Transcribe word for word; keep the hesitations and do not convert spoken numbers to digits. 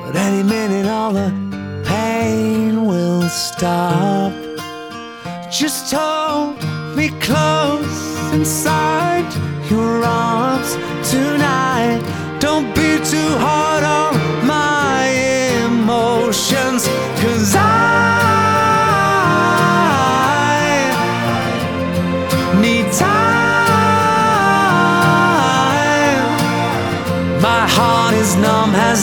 but any minute all the pain will stop. Just hold me close inside your arms tonight. Don't be too hard on my emotions, 'cause I need time. My heart is numb, has